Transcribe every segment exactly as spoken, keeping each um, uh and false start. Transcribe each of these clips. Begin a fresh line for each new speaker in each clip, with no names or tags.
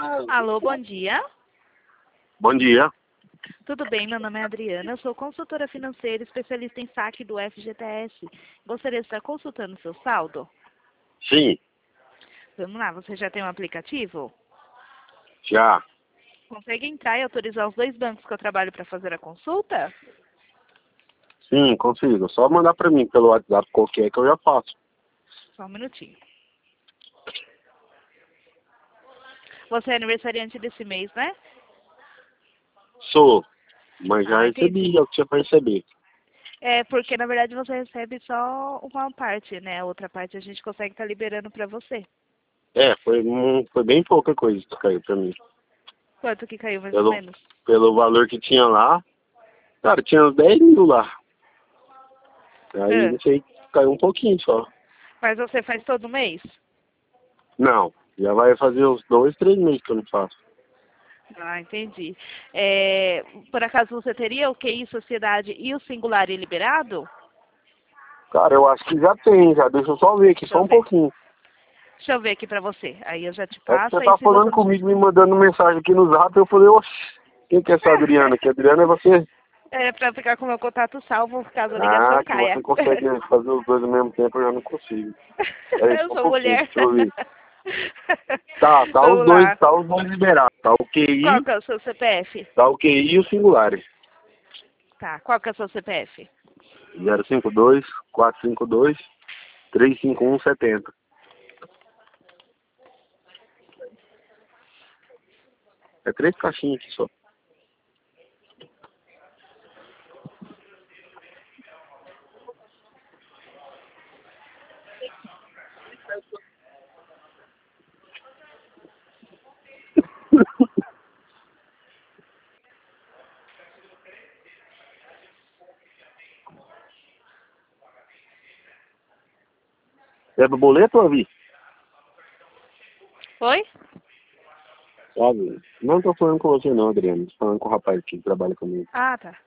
Alô, bom dia.
Bom dia.
Tudo bem? Meu nome é Adriana, eu sou consultora financeira especialista em saque do F G T S. Gostaria de estar consultando seu saldo?
Sim,
Vamos lá, você já tem um aplicativo?
já.
Consegue entrar e autorizar os dois bancos que eu trabalho para fazer a consulta?
Sim, consigo. Só mandar pra mim pelo WhatsApp qualquer que eu já faço.
Só um minutinho. Você é aniversariante desse mês, né?
Sou, mas já
Ah,
recebi,
entendi.
já tinha pra receber.
É porque, na verdade, você recebe só uma parte, né? A outra parte a gente consegue estar liberando para você.
É, foi, um- foi bem pouca coisa que caiu pra mim.
Quanto que caiu, mais ou
Pelo,
menos?
pelo valor que tinha lá, cara, tinha uns dez mil lá. Aí,
Ah,
não sei, caiu um pouquinho só.
mas você faz todo mês?
Não, já vai fazer uns dois, três meses que eu não faço.
Ah, entendi. É, por acaso você teria o Q I Sociedade e o Singular liberado?
Cara, eu acho que já tem, já. Deixa eu só ver aqui,
Deixa
só
eu
um
ver.
pouquinho.
Deixa eu ver aqui pra você. Aí eu já te
É que
passo,
você
aí
tá
se você
falando
não tiver...
comigo, me mandando mensagem aqui no zap, eu falei, oxe, quem que é essa Adriana? Que Adriana é você?
É pra ficar com o meu contato salvo caso a ligação
Ah, que
caia.
você consegue fazer os dois ao mesmo tempo, eu já não consigo. Peraí,
Eu
só um
sou
pouquinho,
mulher.
deixa eu ver. Tá, tá os
Vamos
dois,
lá.
tá os dois liberados. Tá o
Qual
Q I,
que é o seu C P F?
tá o Q I e o singular.
Tá, qual que é o seu C P F?
zero cinco dois, quatro cinco dois, três cinco um, setenta. É três caixinhas aqui só. É do boleto ou vi?
Oi?
Sabe? Não tô falando com você não, Adriano. Tô falando com o rapaz que trabalha comigo.
Ah, tá.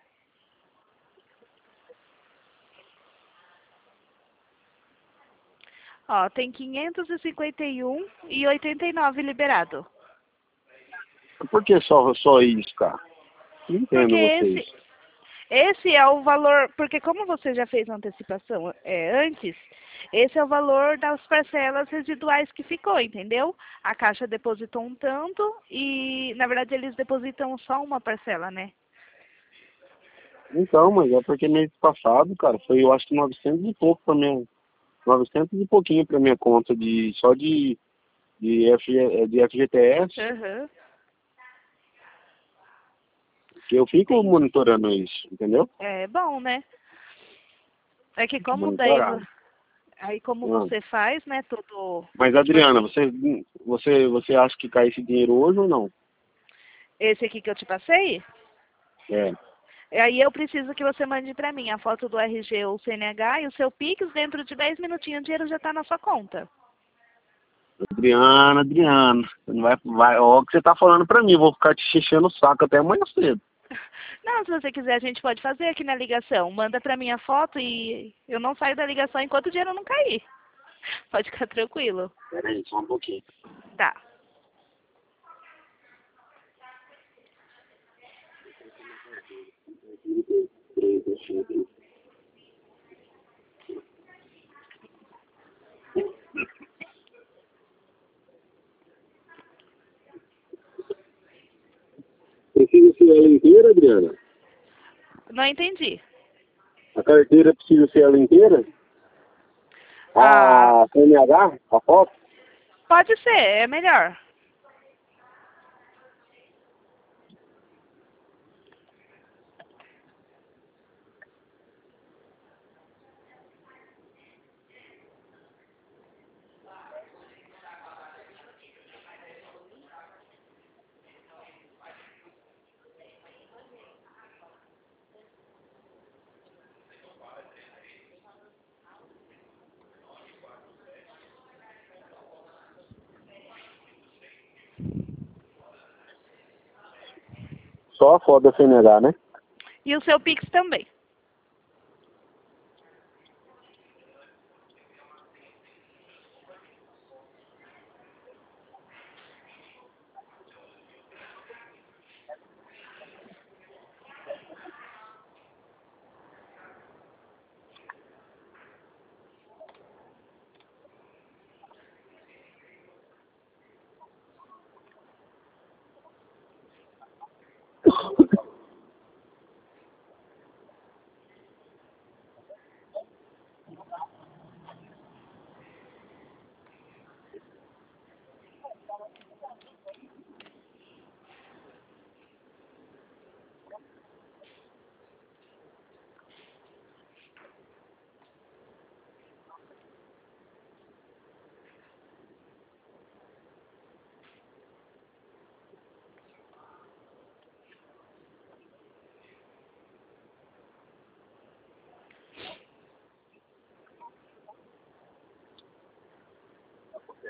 Ó, tem quinhentos e cinquenta e um e oitenta e nove liberado.
Por que só, só isso, cara? Não
Porque
entendo vocês.
esse, esse é o valor, porque como você já fez a antecipação é, antes, esse é o valor das parcelas residuais que ficou, entendeu? A Caixa depositou um tanto e, na verdade, eles depositam só uma parcela, né?
Então, mas é porque mês passado, cara, foi eu acho que novecentos e pouco pra minha. novecentos e pouquinho pra minha conta de só de, de, F, de F G T S,
Aham,
que eu fico
entendi.
monitorando isso, entendeu?
É bom, né? É que como daí, vo-
Monitorado.
aí como
Ah.
você faz, né, tudo,
Mas
tipo
Adriana,
assim,
você, você, você acha que cai esse dinheiro hoje ou não?
esse aqui que eu te passei,
É.
aí eu preciso que você mande pra mim a foto do R G ou C N H e o seu Pix, dentro de dez minutinhos o dinheiro já tá na sua conta.
Adriana, Adriana, você não vai, vai, ó, o que você tá falando pra mim, eu vou ficar te enchendo o saco até amanhã cedo.
Não, se você quiser, a gente pode fazer aqui na ligação. Manda pra mim a foto e eu não saio da ligação enquanto o dinheiro não cair. Pode ficar tranquilo.
Pera aí, só um pouquinho.
Tá.
Precisa ser ela inteira, Adriana?
Não entendi.
A carteira precisa ser ela inteira?
Ah,
A C N H, a foto?
pode ser, é melhor.
Só a foto da C N H, né?
E o seu Pix também.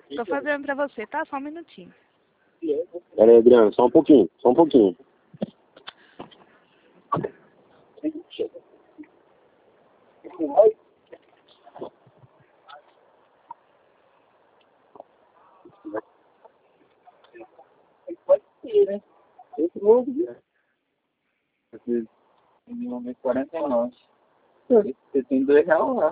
Tô fazendo pra você, tá? Só um minutinho.
Pera aí, Adriano, só um pouquinho, só um pouquinho.
Pode ser, né? Esse novo, né? Minimamente quarenta e nove. Você tem dois reais lá.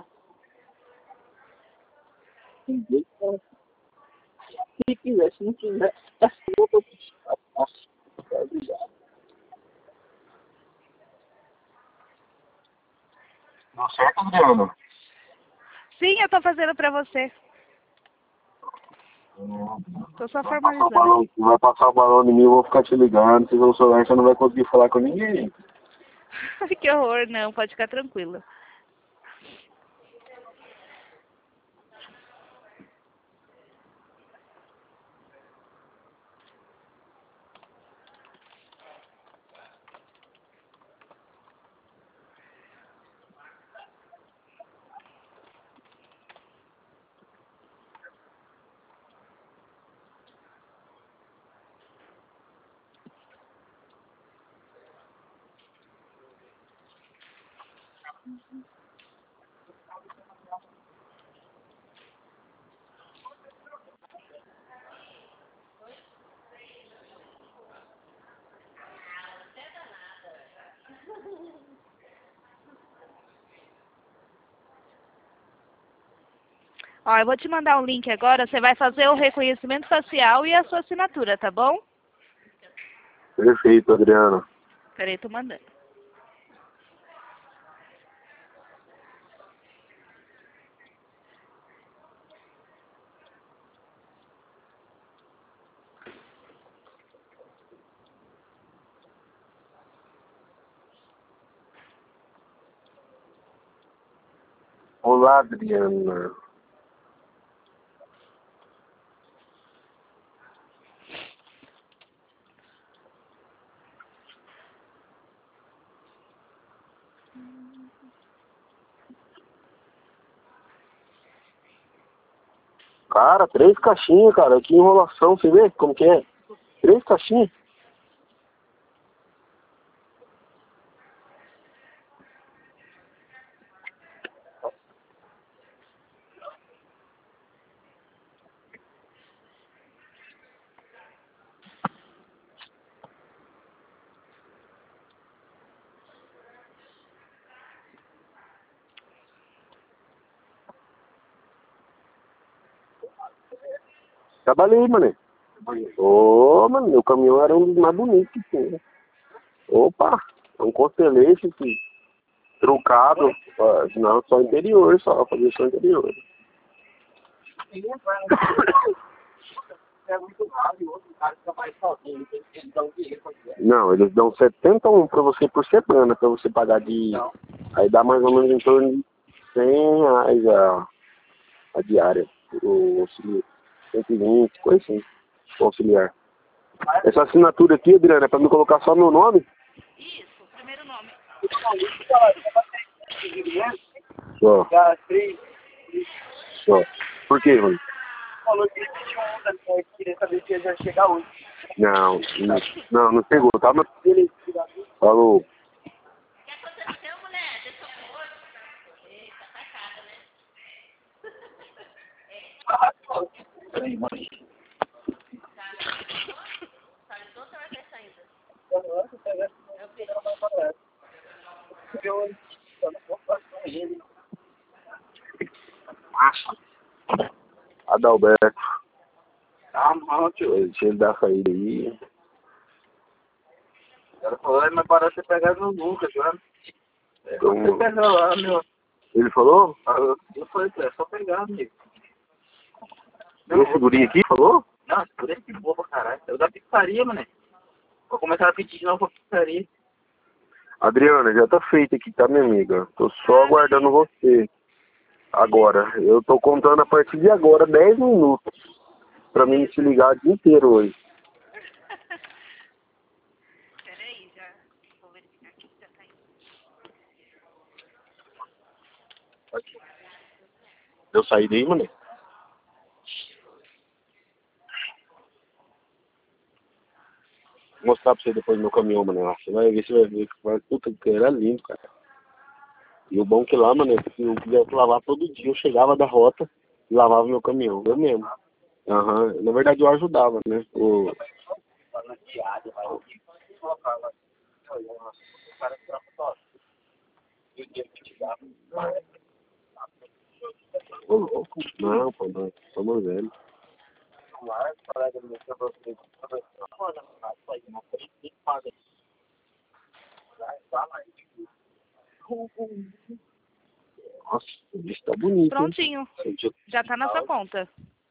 Tem dois reais. Se quiser, se não quiser, é sua. Obrigado.
Deu certo, Adriano?
Sim, eu tô fazendo pra você. Tô só
Vai passar o
formalizando.
balão, vai passar o balão em mim, eu vou ficar te ligando. Se o celular você não vai conseguir falar com ninguém.
Que horror, não, pode ficar tranquilo. Ó, eu vou te mandar um link agora, você vai fazer o reconhecimento facial e a sua assinatura, tá bom?
Perfeito, Adriano.
Peraí, tô mandando.
Olá, Adriana. Cara, três caixinhas, cara. Que enrolação, você vê como que é? Três caixinhas. Trabalhei, mano. Ô, oh, mano, meu caminhão era um dos mais bonitos que tinha. Opa, é um Constellation que trucado. Ah, não, só interior, só, fazer só interior. Não, eles dão setenta e um pra você por semana, pra você pagar de... Aí dá mais ou menos em torno de cem reais a, a diária. O auxiliar. cento e vinte, coisa assim. O auxiliar. Essa assinatura aqui, Adriana, é pra me colocar só meu nome?
Isso, primeiro nome.
Só. Só. Por quê, mano?
Falou que ele pediu ontem, queria saber se ele ia chegar hoje.
Não, não, não, não chegou, tá? Mas... Falou.
Peraí, mãe.
Adalberto.
Ah, não, tio.
Deixa ele dar a saída aí.
Ela falou, mas parece você pegar no nunca, já. É,
Então,
você pegar lá, meu.
ele falou?
Eu falei, é só pegar, amigo.
Esse gurinho aqui falou?
Não, por esse que boa pra caralho. Eu da pizzaria, mano. Vou começar a pedir de novo pra pizzaria.
Adriana, já tá feito aqui, tá, minha amiga? Tô só aguardando você. Agora, eu tô contando a partir de agora dez minutos pra mim te ligar o dia inteiro hoje.
Peraí, já vou verificar aqui se já tá indo.
Deu saída aí, mano? mostrar pra você depois meu caminhão, mano. Você vai ver, você vai ver. Puta, que era lindo, cara. E o bom que lá, mano, se eu quisesse lavar todo dia, eu chegava da rota e lavava meu caminhão. Eu mesmo. Aham. Uhum. Na verdade, eu ajudava, né? O... Ô, louco. Não, pô, não. Somos velhos. Nossa, o bicho tá bonito.
Prontinho.
Hein?
Já tá na sua conta.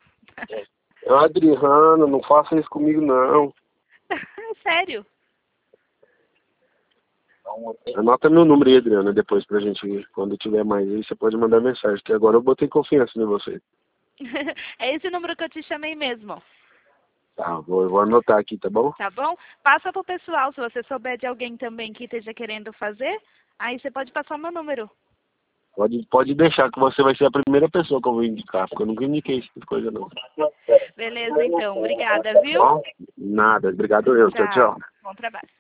Adriana, não faça isso comigo, não.
Sério?
Anota meu número aí, Adriana, depois pra gente, quando tiver mais aí, você pode mandar mensagem, que agora eu botei confiança em você.
É esse número que eu te chamei mesmo.
Tá, vou, vou anotar aqui, tá bom?
Tá bom? Passa pro pessoal, se você souber de alguém também que esteja querendo fazer, aí você pode passar o meu número.
Pode, pode deixar que você vai ser a primeira pessoa que eu vou indicar, porque eu nunca indiquei essa coisa, não.
Beleza, então. Obrigada, viu?
Bom, nada, obrigado eu. Tchau, tchau.
Bom trabalho.